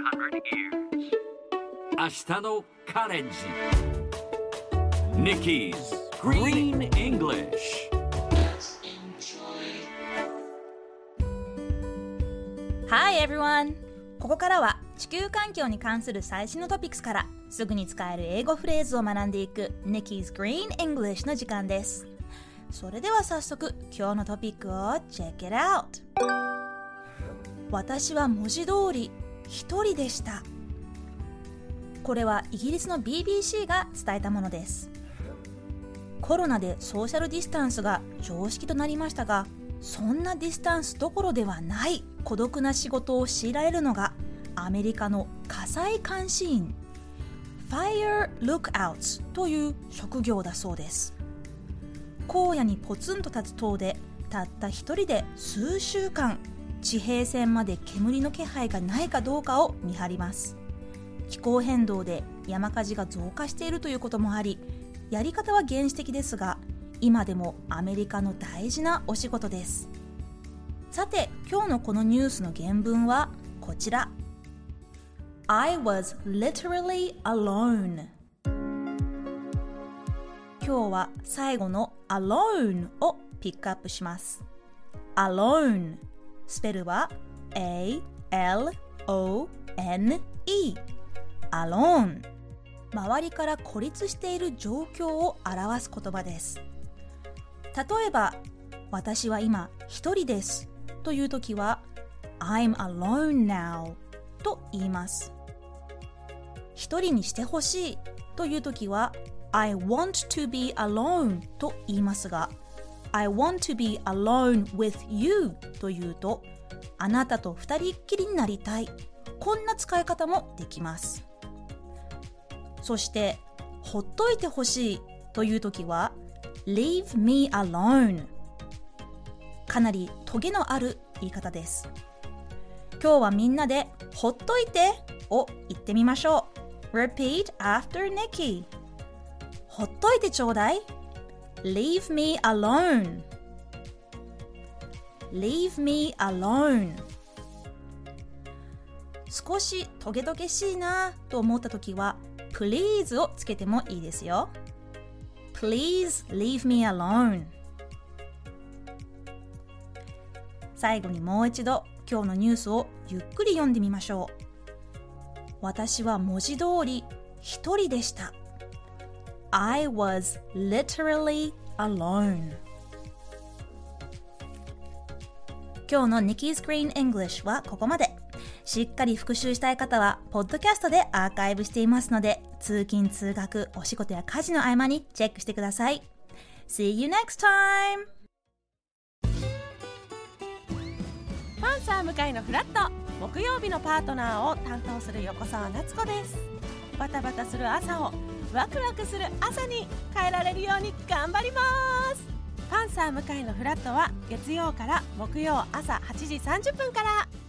明日のカレンジ Nikki's Green English。 Hi everyone! ここからは地球環境に関する最新のトピックスからすぐに使える英語フレーズを学んでいく Nikki's Green English の時間です。それでは早速今日のトピックを Check it out! 私は文字通り一人でした。これはイギリスの BBC が伝えたものです。コロナでソーシャルディスタンスが常識となりましたが、そんなディスタンスどころではない孤独な仕事を強いられるのがアメリカの火災監視員 Fire Lookouts という職業だそうです。荒野にポツンと立つ塔でたった一人で数週間地平線まで煙の気配がないかどうかを見張ります。気候変動で山火事が増加しているということもあり、やり方は原始的ですが、今でもアメリカの大事なお仕事です。さて、今日のこのニュースの原文はこちら。I was literally alone。 今日は最後の alone をピックアップします。 alone、 スペルは A-L-O-N-E、 alone、 周りから孤立している状況を表す言葉です。例えば、私は今一人ですというときは I'm alone now と言います。一人にしてほしいというときは I want to be alone と言いますが、 I want to be alone with you というと、あなたと二人っきりになりたい、こんな使い方もできます。そしてほっといてほしいというときは Leave me alone。 かなりトゲのある言い方です。今日はみんなでほっといてを言ってみましょう。 Repeat after Nikki。 ほっといてちょうだい。 Leave me alone。 Leave me alone。 少しトゲトゲしいなと思ったときはPlease をつけてもいいですよ。 Please leave me alone。 最後にもう一度今日のニュースをゆっくり読んでみましょう。私は文字通り一人でした。 I was literally alone。 今日の Nikki's Green English はここまで。しっかり復習したい方はポッドキャストでアーカイブしていますので、通勤通学、お仕事や家事の合間にチェックしてください。 See you next time。 パンサー向井のフラット、木曜日のパートナーを担当する横澤夏子です。バタバタする朝をワクワクする朝に変えられるように頑張ります。パンサー向井のフラットは月曜から木曜朝8時30分から。